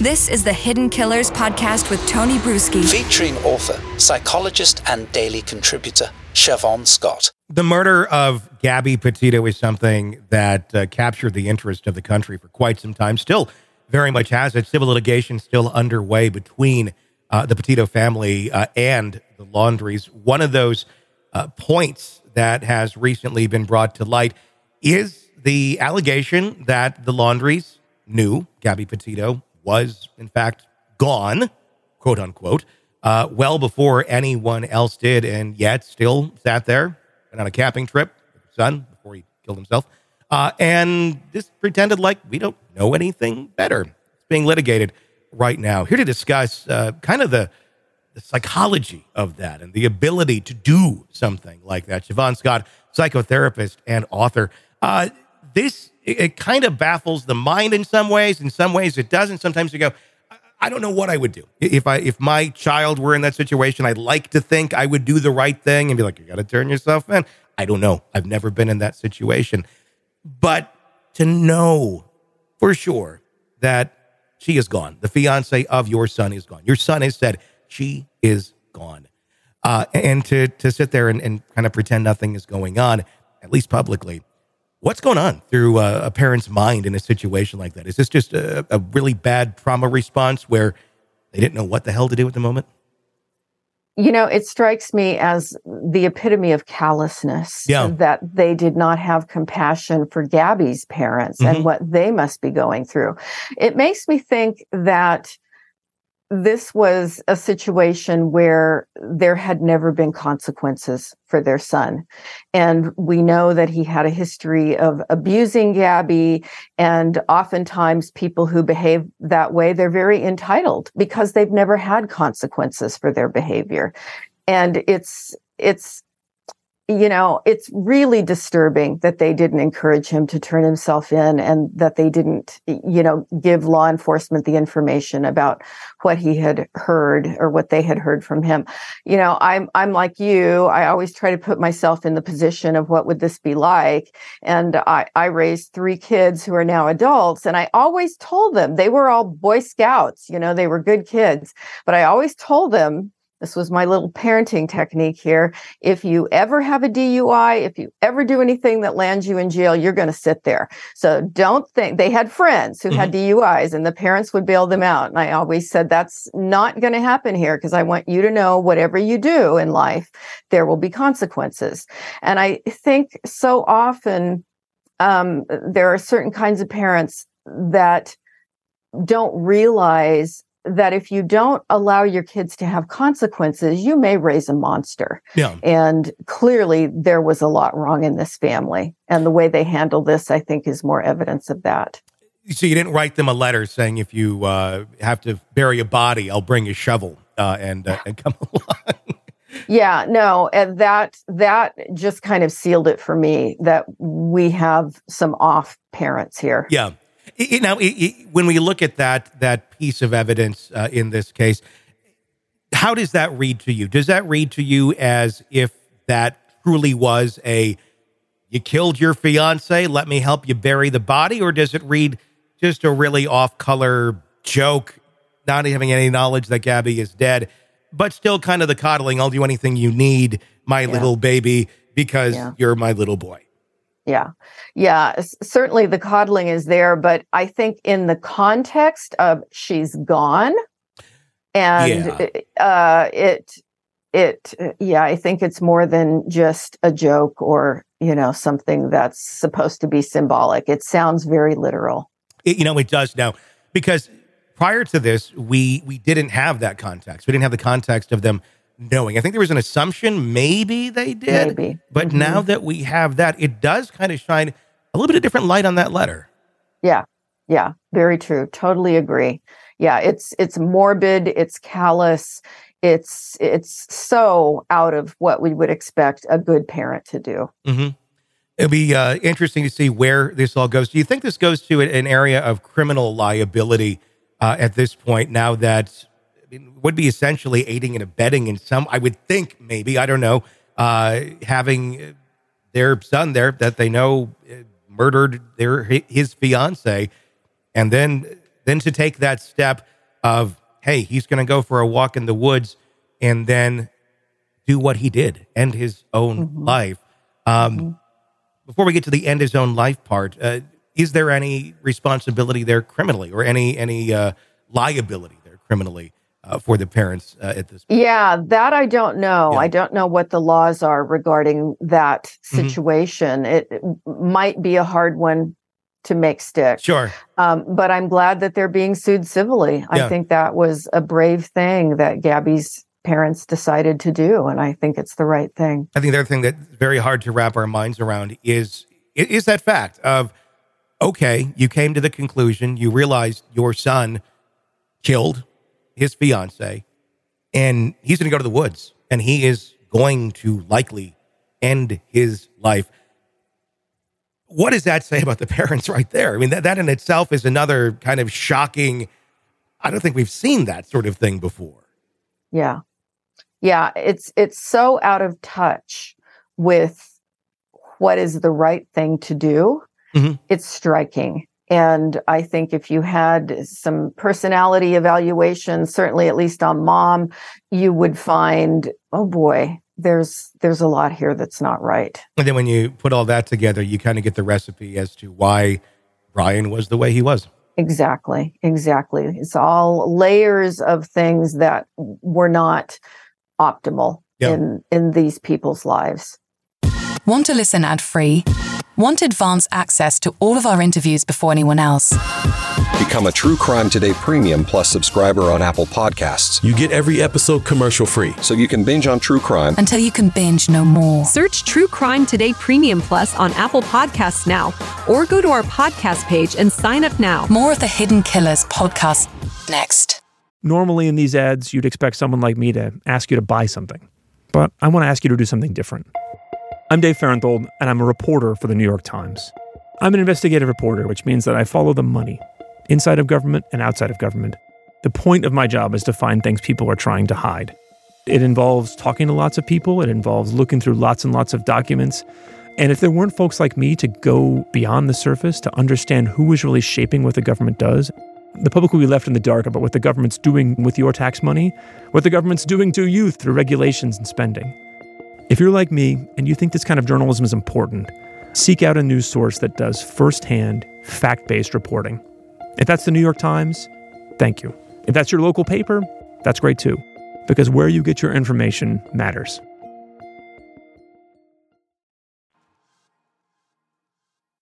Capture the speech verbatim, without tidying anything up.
This is the Hidden Killers podcast with Tony Brueski. Featuring author, psychologist, and daily contributor, Siobhan Scott. The murder of Gabby Petito is something that uh, captured the interest of the country for quite some time. Still very much has it. Civil litigation still underway between uh, the Petito family uh, and the Laundries. One of those uh, points that has recently been brought to light is the allegation that the Laundries knew Gabby Petito was, in fact, gone, quote unquote, uh, well before anyone else did, and yet still sat there, went on a camping trip with his son before he killed himself, uh, and just pretended like we don't know anything better. It's being litigated right now. Here to discuss uh, kind of the, the psychology of that and the ability to do something like that. Siobhan Scott, psychotherapist and author. Uh, this It, it kind of baffles the mind in some ways. In some ways, it doesn't. Sometimes you go, I, I don't know what I would do. If I if my child were in that situation, I'd like to think I would do the right thing and be like, you got to turn yourself in. I don't know. I've never been in that situation. But to know for sure that she is gone, the fiance of your son is gone. Your son has said she is gone. Uh, and to to sit there and, and kind of pretend nothing is going on, at least publicly. What's going on through uh, a parent's mind in a situation like that? Is this just a, a really bad trauma response where they didn't know what the hell to do at the moment? You know, it strikes me as the epitome of callousness, yeah. that they did not have compassion for Gabby's parents mm-hmm. and what they must be going through. It makes me think that this was a situation where there had never been consequences for their son. And we know that he had a history of abusing Gabby. And oftentimes people who behave that way, they're very entitled because they've never had consequences for their behavior. And it's, it's, you know, it's really disturbing that they didn't encourage him to turn himself in and that they didn't, you know, give law enforcement the information about what he had heard or what they had heard from him. You know, I'm, I'm like you, I always try to put myself in the position of what would this be like? And I, I raised three kids who are now adults, and I always told them, they were all Boy Scouts, you know, they were good kids, but I always told them, this was my little parenting technique here. If you ever have a D U I, if you ever do anything that lands you in jail, you're going to sit there. So don't think, they had friends who mm-hmm. had D U Is and the parents would bail them out. And I always said, that's not going to happen here because I want you to know whatever you do in life, there will be consequences. And I think so often um, there are certain kinds of parents that don't realize that if you don't allow your kids to have consequences, you may raise a monster. Yeah. And clearly there was a lot wrong in this family. And the way they handle this, I think, is more evidence of that. So you didn't write them a letter saying, if you uh, have to bury a body, I'll bring a shovel uh, and, uh, and come along. Yeah, no, and that that just kind of sealed it for me that we have some off parents here. Yeah. It, now, it, it, when we look at that that piece of evidence uh, in this case, how does that read to you? Does that read to you as if that truly was a, you killed your fiance, let me help you bury the body? Or does it read just a really off-color joke, not having any knowledge that Gabby is dead, but still kind of the coddling, I'll do anything you need, my yeah. little baby, because yeah. you're my little boy? Yeah. Yeah. Certainly the coddling is there, but I think in the context of she's gone and yeah. uh, it, it, yeah, I think it's more than just a joke or, you know, something that's supposed to be symbolic. It sounds very literal. It, you know, it does now, because prior to this, we, we didn't have that context. We didn't have the context of them knowing. I think there was an assumption maybe they did, maybe. But mm-hmm. now that we have that, it does kind of shine a little bit of different light on that letter. Yeah. Yeah. Very true. Totally agree. Yeah. It's, it's morbid. It's callous. It's, it's so out of what we would expect a good parent to do. Mm-hmm. It'll be uh, interesting to see where this all goes. Do you think this goes to an area of criminal liability uh, at this point, now that would be essentially aiding and abetting in some, I would think maybe, I don't know, uh, having their son there that they know murdered their his fiance, and then then to take that step of, hey, he's going to go for a walk in the woods and then do what he did, end his own mm-hmm. life. Um, mm-hmm. Before we get to the end his own life part, uh, is there any responsibility there criminally or any any uh, liability there criminally uh, for the parents uh, at this point? Yeah, that I don't know. Yeah. I don't know what the laws are regarding that situation. Mm-hmm. It, it might be a hard one to make stick. Sure. Um, but I'm glad that they're being sued civilly. Yeah. I think that was a brave thing that Gabby's parents decided to do, and I think it's the right thing. I think the other thing that's very hard to wrap our minds around is is that fact of, okay, you came to the conclusion, you realized your son killed his fiance, and he's going to go to the woods, and he is going to likely end his life. What does that say about the parents right there? I mean, that, that in itself is another kind of shocking, I don't think we've seen that sort of thing before. Yeah. Yeah, it's it's so out of touch with what is the right thing to do. Mm-hmm. It's striking. And I think if you had some personality evaluation, certainly at least on mom, you would find, oh boy, there's there's a lot here that's not right. And then when you put all that together, you kind of get the recipe as to why Brian was the way he was. Exactly, exactly. It's all layers of things that were not optimal yeah. in, in these people's lives. Want to listen ad-free? Want advanced access to all of our interviews before anyone else? Become a True Crime Today Premium Plus subscriber on Apple Podcasts. You get every episode commercial-free. So you can binge on true crime. Until you can binge no more. Search True Crime Today Premium Plus on Apple Podcasts now, or go to our podcast page and sign up now. More of the Hidden Killers podcast next. Normally in these ads, you'd expect someone like me to ask you to buy something. But I want to ask you to do something different. I'm Dave Farenthold, and I'm a reporter for the New York Times. I'm an investigative reporter, which means that I follow the money, inside of government and outside of government. The point of my job is to find things people are trying to hide. It involves talking to lots of people. It involves looking through lots and lots of documents. And if there weren't folks like me to go beyond the surface to understand who is really shaping what the government does, the public will be left in the dark about what the government's doing with your tax money, what the government's doing to you through regulations and spending. If you're like me and you think this kind of journalism is important, seek out a news source that does firsthand, fact-based reporting. If that's the New York Times, thank you. If that's your local paper, that's great too, because where you get your information matters.